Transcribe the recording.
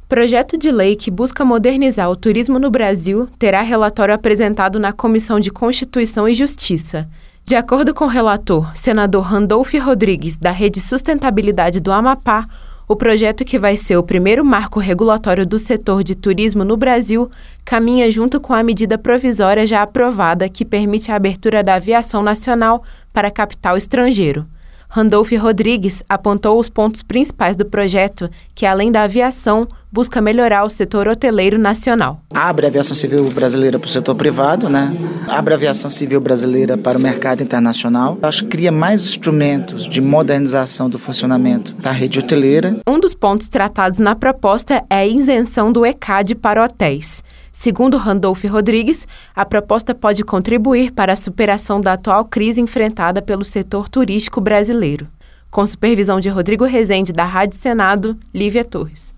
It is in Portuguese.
Projeto de lei que busca modernizar o turismo no Brasil terá relatório apresentado na Comissão de Constituição e Justiça. De acordo com o relator, senador Randolfo Rodrigues, da Rede Sustentabilidade do Amapá, o projeto, que vai ser o primeiro marco regulatório do setor de turismo no Brasil, caminha junto com a medida provisória já aprovada que permite a abertura da aviação nacional para capital estrangeiro. Randolfo Rodrigues apontou os pontos principais do projeto, que, além da aviação, busca melhorar o setor hoteleiro nacional. Abre a aviação civil brasileira para o setor privado, Abre a aviação civil brasileira para o mercado internacional. Acho que cria mais instrumentos de modernização do funcionamento da rede hoteleira. Um dos pontos tratados na proposta é a isenção do ECAD para hotéis. Segundo Randolfo Rodrigues, a proposta pode contribuir para a superação da atual crise enfrentada pelo setor turístico brasileiro. Com supervisão de Rodrigo Rezende, da Rádio Senado, Lívia Torres.